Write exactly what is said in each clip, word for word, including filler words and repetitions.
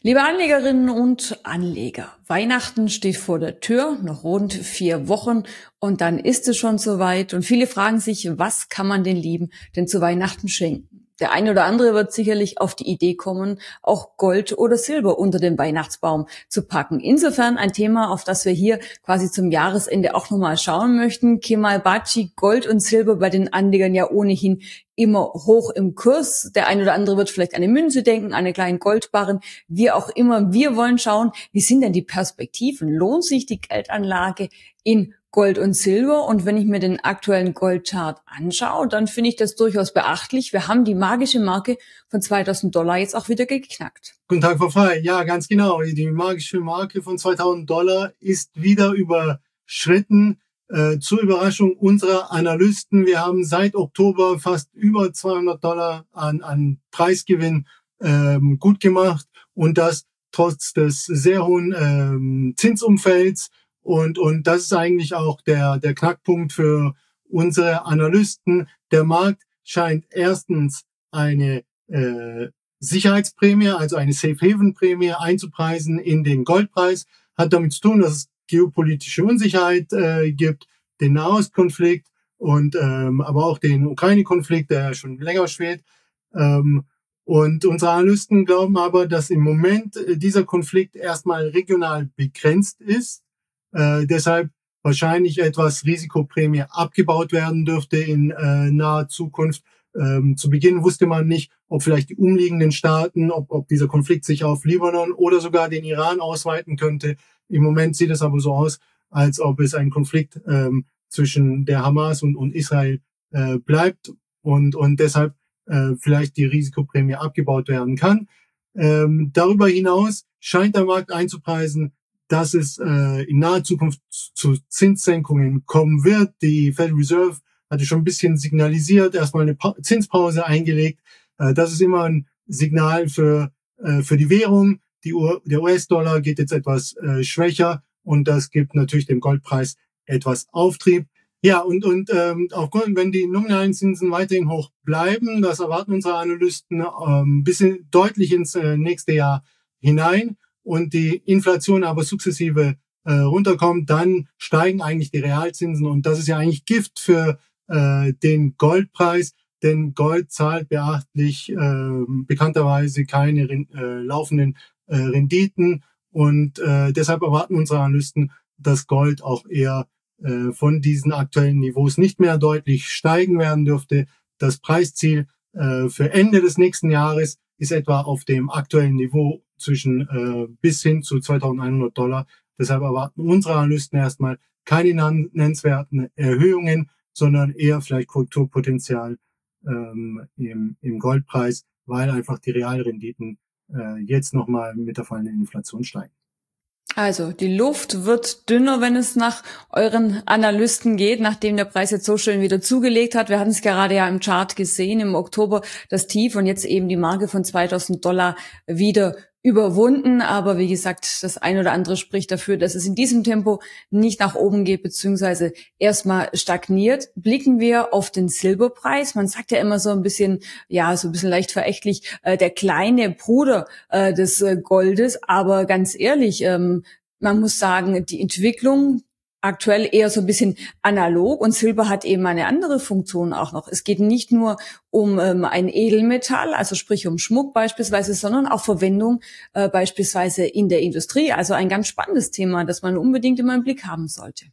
Liebe Anlegerinnen und Anleger, Weihnachten steht vor der Tür, noch rund vier Wochen und dann ist es schon soweit und viele fragen sich, was kann man den Lieben denn zu Weihnachten schenken? Der eine oder andere wird sicherlich auf die Idee kommen, auch Gold oder Silber unter den Weihnachtsbaum zu packen. Insofern ein Thema, auf das wir hier quasi zum Jahresende auch nochmal schauen möchten. Kemal Baci, Gold und Silber bei den Anlegern ja ohnehin immer hoch im Kurs. Der eine oder andere wird vielleicht an eine Münze denken, an eine kleine Goldbarren, wie auch immer. Wir wollen schauen, wie sind denn die Perspektiven? Lohnt sich die Geldanlage in Gold und Silber? Und wenn ich mir den aktuellen Goldchart anschaue, dann finde ich das durchaus beachtlich. Wir haben die magische Marke von zweitausend Dollar jetzt auch wieder geknackt. Guten Tag, Frau Frey. Ja, ganz genau. Die magische Marke von zweitausend Dollar ist wieder überschritten. Äh, zur Überraschung unserer Analysten. Wir haben seit Oktober fast über zweihundert Dollar an, an Preisgewinn ähm, gut gemacht und das trotz des sehr hohen ähm, Zinsumfelds. Und, und das ist eigentlich auch der, der Knackpunkt für unsere Analysten. Der Markt scheint erstens eine äh, Sicherheitsprämie, also eine Safe Haven Prämie einzupreisen in den Goldpreis. Hat damit zu tun, dass es geopolitische Unsicherheit äh, gibt, den Nahostkonflikt und ähm, aber auch den Ukraine-Konflikt, der schon länger schwelt. Ähm, und unsere Analysten glauben aber, dass im Moment äh, dieser Konflikt erstmal regional begrenzt ist, äh, deshalb wahrscheinlich etwas Risikoprämie abgebaut werden dürfte in äh, naher Zukunft. Ähm, zu Beginn wusste man nicht, ob vielleicht die umliegenden Staaten, ob, ob dieser Konflikt sich auf Libanon oder sogar den Iran ausweiten könnte. Im Moment sieht es aber so aus, als ob es ein Konflikt ähm, zwischen der Hamas und, und Israel äh, bleibt und, und deshalb äh, vielleicht die Risikoprämie abgebaut werden kann. Ähm, darüber hinaus scheint der Markt einzupreisen, dass es äh, in naher Zukunft zu Zinssenkungen kommen wird. Die Federal Reserve hatte schon ein bisschen signalisiert, erstmal eine pa- Zinspause eingelegt. Äh, das ist immer ein Signal für äh, für die Währung. Die U- der U S-Dollar geht jetzt etwas äh, schwächer und das gibt natürlich dem Goldpreis etwas Auftrieb. Ja, und und ähm, aufgrund, wenn die nominalen Zinsen weiterhin hoch bleiben, das erwarten unsere Analysten ähm, bis in, deutlich ins äh, nächste Jahr hinein und die Inflation aber sukzessive äh, runterkommt, dann steigen eigentlich die Realzinsen und das ist ja eigentlich Gift für äh, den Goldpreis, denn Gold zahlt beachtlich äh, bekannterweise keine äh, laufenden äh, Renditen und äh, deshalb erwarten unsere Analysten, dass Gold auch eher äh, von diesen aktuellen Niveaus nicht mehr deutlich steigen werden dürfte. Das Preisziel äh, für Ende des nächsten Jahres ist etwa auf dem aktuellen Niveau zwischen äh, bis hin zu zweitausendeinhundert Dollar. Deshalb erwarten unsere Analysten erstmal keine nennenswerten Erhöhungen, sondern eher vielleicht Korrekturpotenzial ähm, im, im Goldpreis, weil einfach die Realrenditen äh, jetzt nochmal mit der fallenden Inflation steigen. Also, die Luft wird dünner, wenn es nach euren Analysten geht, nachdem der Preis jetzt so schön wieder zugelegt hat. Wir hatten es gerade ja im Chart gesehen, im Oktober das Tief und jetzt eben die Marke von zweitausend Dollar wieder überwunden. Aber wie gesagt, das ein oder andere spricht dafür, dass es in diesem Tempo nicht nach oben geht, beziehungsweise erstmal stagniert. Blicken wir auf den Silberpreis. Man sagt ja immer so ein bisschen, ja, so ein bisschen leicht verächtlich, äh, der kleine Bruder äh, des äh, Goldes. Aber ganz ehrlich, ähm, man muss sagen, die Entwicklung aktuell eher so ein bisschen analog und Silber hat eben eine andere Funktion auch noch. Es geht nicht nur um ähm, ein Edelmetall, also sprich um Schmuck beispielsweise, sondern auch Verwendung äh, beispielsweise in der Industrie. Also ein ganz spannendes Thema, das man unbedingt immer im Blick haben sollte.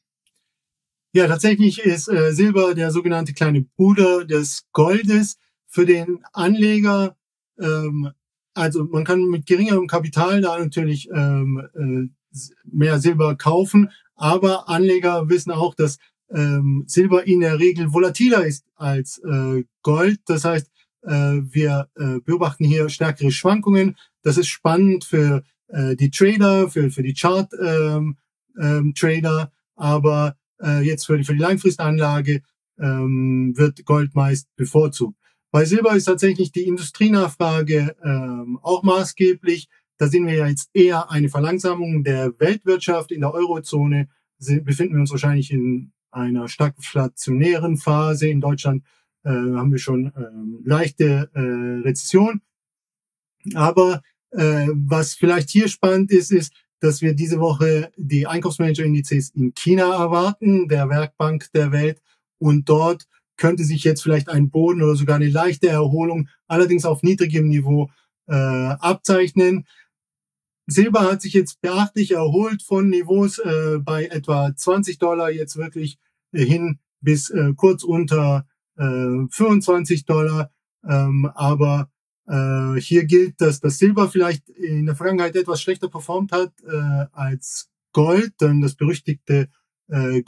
Ja, tatsächlich ist äh, Silber der sogenannte kleine Bruder des Goldes für den Anleger. Ähm, also man kann mit geringerem Kapital da natürlich ähm, äh, mehr Silber kaufen, aber Anleger wissen auch, dass ähm, Silber in der Regel volatiler ist als äh, Gold. Das heißt, äh, wir äh, beobachten hier stärkere Schwankungen. Das ist spannend für äh, die Trader, für für die Chart ähm, ähm, Trader, aber äh, jetzt für die für die Langfristanlage ähm, wird Gold meist bevorzugt. Bei Silber ist tatsächlich die Industrienachfrage ähm, auch maßgeblich. Da sehen wir ja jetzt eher eine Verlangsamung der Weltwirtschaft. In der Eurozone sind, befinden wir uns wahrscheinlich in einer stagflationären Phase. In Deutschland äh, haben wir schon äh, leichte äh, Rezession. Aber Äh, was vielleicht hier spannend ist, ist, dass wir diese Woche die Einkaufsmanager-Indizes in China erwarten, der Werkbank der Welt. Und dort könnte sich jetzt vielleicht ein Boden oder sogar eine leichte Erholung, allerdings auf niedrigem Niveau, äh, abzeichnen. Silber hat sich jetzt beachtlich erholt von Niveaus äh, bei etwa zwanzig Dollar, jetzt wirklich äh, hin bis äh, kurz unter äh, fünfundzwanzig Dollar. Ähm, aber äh, hier gilt, dass das Silber vielleicht in der Vergangenheit etwas schlechter performt hat äh, als Gold, denn das berüchtigte äh,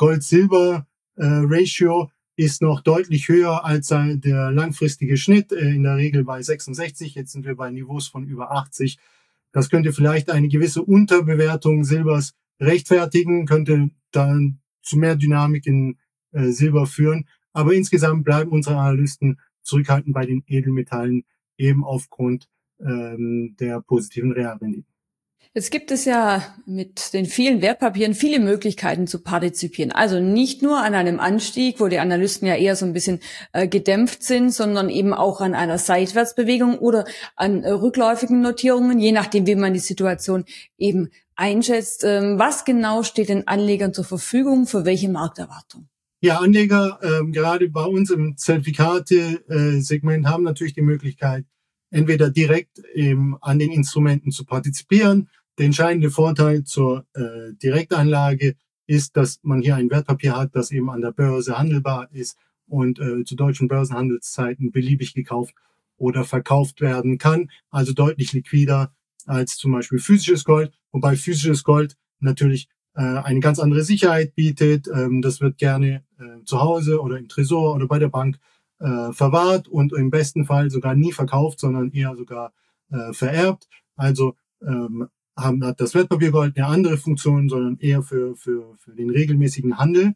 Gold-Silber-Ratio äh, ist noch deutlich höher als der langfristige Schnitt, äh, in der Regel bei sechsundsechzig. Jetzt sind wir bei Niveaus von über achtzig. Das könnte vielleicht eine gewisse Unterbewertung Silbers rechtfertigen, könnte dann zu mehr Dynamik in äh, Silber führen. Aber insgesamt bleiben unsere Analysten zurückhaltend bei den Edelmetallen, eben aufgrund ähm, der positiven Realrenditen. Jetzt gibt es ja mit den vielen Wertpapieren viele Möglichkeiten zu partizipieren. Also nicht nur an einem Anstieg, wo die Analysten ja eher so ein bisschen äh, gedämpft sind, sondern eben auch an einer Seitwärtsbewegung oder an äh, rückläufigen Notierungen, je nachdem, wie man die Situation eben einschätzt. Ähm, was genau steht den Anlegern zur Verfügung, für welche Markterwartung? Ja, Anleger, ähm, gerade bei uns im Zertifikate-Segment, haben natürlich die Möglichkeit, entweder direkt eben an den Instrumenten zu partizipieren. Der entscheidende Vorteil zur äh, Direktanlage ist, dass man hier ein Wertpapier hat, das eben an der Börse handelbar ist und äh, zu deutschen Börsenhandelszeiten beliebig gekauft oder verkauft werden kann. Also deutlich liquider als zum Beispiel physisches Gold, wobei physisches Gold natürlich äh, eine ganz andere Sicherheit bietet. Ähm, das wird gerne äh, zu Hause oder im Tresor oder bei der Bank äh, verwahrt und im besten Fall sogar nie verkauft, sondern eher sogar äh, vererbt. Also ähm, haben, hat das Wertpapiergold eine andere Funktion, sondern eher für, für, für den regelmäßigen Handel.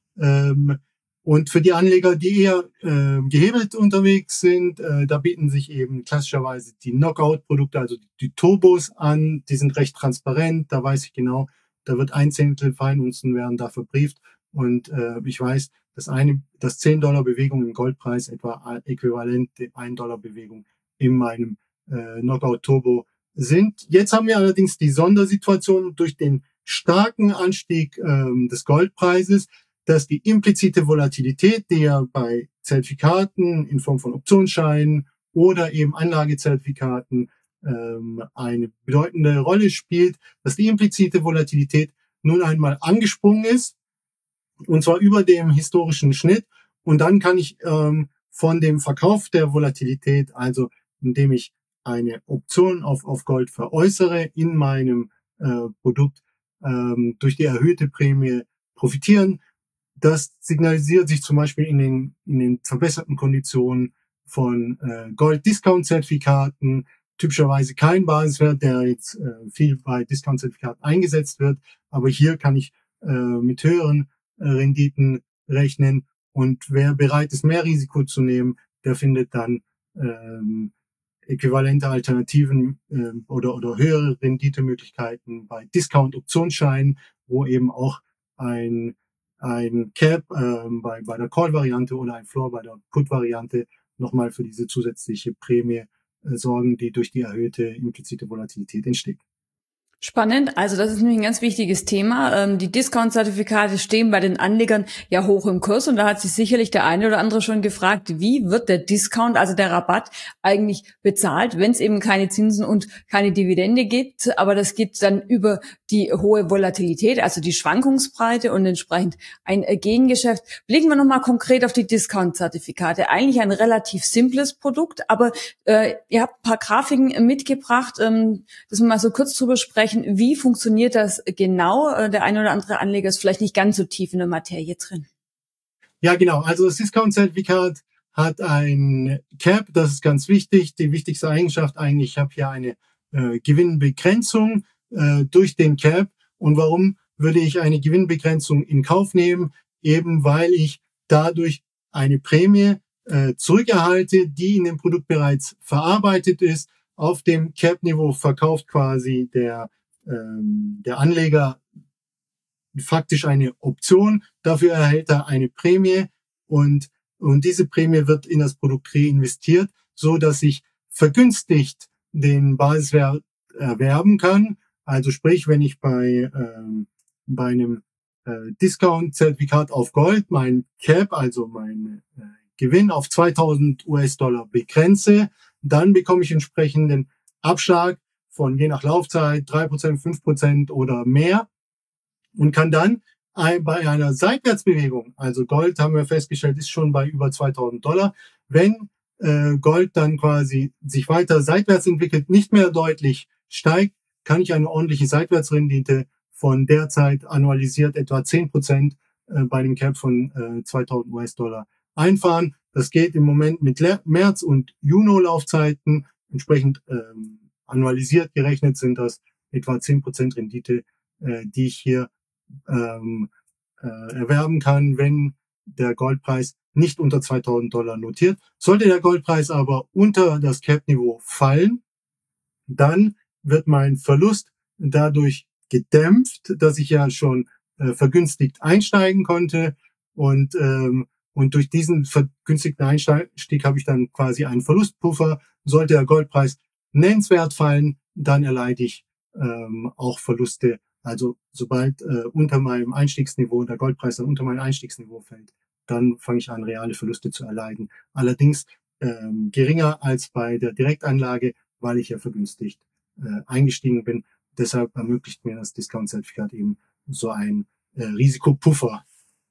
Ähm, und für die Anleger, die eher äh, gehebelt unterwegs sind, äh, da bieten sich eben klassischerweise die Knockout-Produkte, also die, die Turbos an. Die sind recht transparent, da weiß ich genau, da wird ein Zehntel Feinunzen werden da verbrieft. Und äh, ich weiß, dass eine, dass zehn Dollar Bewegung im Goldpreis etwa äquivalent der ein Dollar Bewegung in meinem äh, Knockout Turbo sind. Jetzt haben wir allerdings die Sondersituation durch den starken Anstieg ähm, des Goldpreises, dass die implizite Volatilität, die ja bei Zertifikaten in Form von Optionsscheinen oder eben Anlagezertifikaten ähm, eine bedeutende Rolle spielt, dass die implizite Volatilität nun einmal angesprungen ist, und zwar über dem historischen Schnitt. Und dann kann ich ähm, von dem Verkauf der Volatilität, also indem ich eine Option auf, auf Gold veräußere, in meinem äh, Produkt ähm, durch die erhöhte Prämie profitieren. Das signalisiert sich zum Beispiel in den, in den verbesserten Konditionen von äh, Gold-Discount-Zertifikaten, typischerweise kein Basiswert, der jetzt äh, viel bei Discount-Zertifikaten eingesetzt wird. Aber hier kann ich äh, mit höheren äh, Renditen rechnen. Und wer bereit ist, mehr Risiko zu nehmen, der findet dann ähm, äquivalente Alternativen äh, oder, oder höhere Renditemöglichkeiten bei Discount-Optionsscheinen, wo eben auch ein, ein Cap äh, bei, bei der Call-Variante oder ein Floor bei der Put-Variante nochmal für diese zusätzliche Prämie äh, sorgen, die durch die erhöhte implizite Volatilität entsteht. Spannend. Also das ist nämlich ein ganz wichtiges Thema. Ähm, die Discount-Zertifikate stehen bei den Anlegern ja hoch im Kurs und da hat sich sicherlich der eine oder andere schon gefragt, wie wird der Discount, also der Rabatt, eigentlich bezahlt, wenn es eben keine Zinsen und keine Dividende gibt. Aber das geht dann über die hohe Volatilität, also die Schwankungsbreite und entsprechend ein Gegengeschäft. Blicken wir nochmal konkret auf die Discount-Zertifikate. Eigentlich ein relativ simples Produkt, aber äh, ihr habt ein paar Grafiken mitgebracht, ähm, dass wir mal so kurz drüber sprechen. Wie funktioniert das genau? Der eine oder andere Anleger ist vielleicht nicht ganz so tief in der Materie drin. Ja, genau. Also das Discount-Zertifikat hat ein Cap, das ist ganz wichtig. Die wichtigste Eigenschaft eigentlich, ich habe hier eine äh, Gewinnbegrenzung äh, durch den Cap. Und warum würde ich eine Gewinnbegrenzung in Kauf nehmen? Eben weil ich dadurch eine Prämie äh, zurückerhalte, die in dem Produkt bereits verarbeitet ist. Auf dem Cap-Niveau verkauft quasi der ähm, der Anleger faktisch eine Option. Dafür erhält er eine Prämie und und diese Prämie wird in das Produkt reinvestiert, so dass ich vergünstigt den Basiswert erwerben kann. Also sprich, wenn ich bei, ähm, bei einem äh, Discount-Zertifikat auf Gold mein Cap, also mein äh, Gewinn auf zweitausend US-Dollar begrenze, dann bekomme ich entsprechenden Abschlag von je nach Laufzeit drei Prozent, fünf Prozent oder mehr und kann dann ein, bei einer Seitwärtsbewegung, also Gold haben wir festgestellt, ist schon bei über zweitausend Dollar, wenn äh, Gold dann quasi sich weiter seitwärts entwickelt, nicht mehr deutlich steigt, kann ich eine ordentliche Seitwärtsrendite von derzeit annualisiert etwa zehn Prozent äh, bei einem Cap von äh, zweitausend US-Dollar einfahren. Das geht im Moment mit Le- März- und Juni-Laufzeiten. Entsprechend ähm, annualisiert gerechnet sind das etwa zehn Prozent Rendite, äh, die ich hier ähm, äh, erwerben kann, wenn der Goldpreis nicht unter zweitausend Dollar notiert. Sollte der Goldpreis aber unter das Cap-Niveau fallen, dann wird mein Verlust dadurch gedämpft, dass ich ja schon äh, vergünstigt einsteigen konnte und ähm, und durch diesen vergünstigten Einstieg habe ich dann quasi einen Verlustpuffer. Sollte der Goldpreis nennenswert fallen, dann erleide ich ähm, auch Verluste. Also sobald äh, unter meinem Einstiegsniveau der Goldpreis dann unter mein Einstiegsniveau fällt, dann fange ich an, reale Verluste zu erleiden. Allerdings ähm, geringer als bei der Direktanlage, weil ich ja vergünstigt äh, eingestiegen bin. Deshalb ermöglicht mir das Discount-Zertifikat eben so ein äh, Risikopuffer.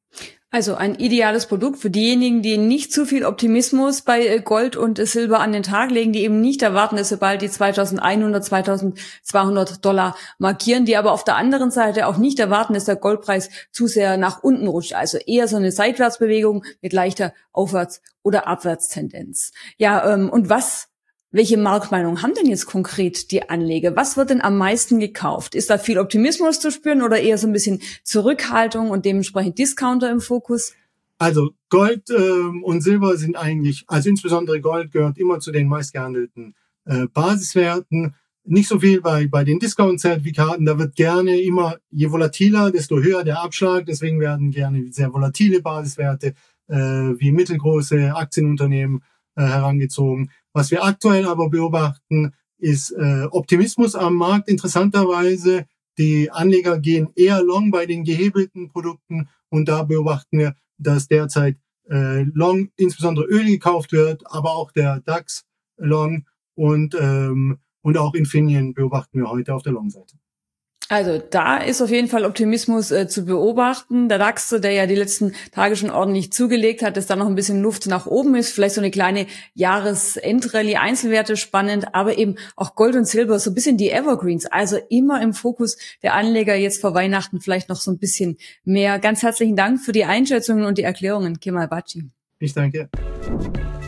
Also ein ideales Produkt für diejenigen, die nicht zu viel Optimismus bei Gold und Silber an den Tag legen, die eben nicht erwarten, dass sobald die zweitausendeinhundert, zweitausendzweihundert Dollar markieren, die aber auf der anderen Seite auch nicht erwarten, dass der Goldpreis zu sehr nach unten rutscht. Also eher so eine Seitwärtsbewegung mit leichter Aufwärts- oder Abwärtstendenz. Ja, ähm, und was Welche Marktmeinung haben denn jetzt konkret die Anleger? Was wird denn am meisten gekauft? Ist da viel Optimismus zu spüren oder eher so ein bisschen Zurückhaltung und dementsprechend Discounter im Fokus? Also Gold ähm, und Silber sind eigentlich, also insbesondere Gold gehört immer zu den meistgehandelten äh, Basiswerten. Nicht so viel bei bei den Discount-Zertifikaten. Da wird gerne immer, je volatiler, desto höher der Abschlag. Deswegen werden gerne sehr volatile Basiswerte äh, wie mittelgroße Aktienunternehmen äh, herangezogen. Was wir aktuell aber beobachten, ist äh, Optimismus am Markt. Interessanterweise, die Anleger gehen eher long bei den gehebelten Produkten und da beobachten wir, dass derzeit äh, long insbesondere Öl gekauft wird, aber auch der DAX long und ähm, und auch Infineon beobachten wir heute auf der Long-Seite. Also da ist auf jeden Fall Optimismus äh, zu beobachten. Der DAX, der ja die letzten Tage schon ordentlich zugelegt hat, dass da noch ein bisschen Luft nach oben ist. Vielleicht so eine kleine Jahresendrallye, Einzelwerte spannend, aber eben auch Gold und Silber, so ein bisschen die Evergreens. Also immer im Fokus der Anleger jetzt vor Weihnachten vielleicht noch so ein bisschen mehr. Ganz herzlichen Dank für die Einschätzungen und die Erklärungen, Kemal Bacci. Ich danke.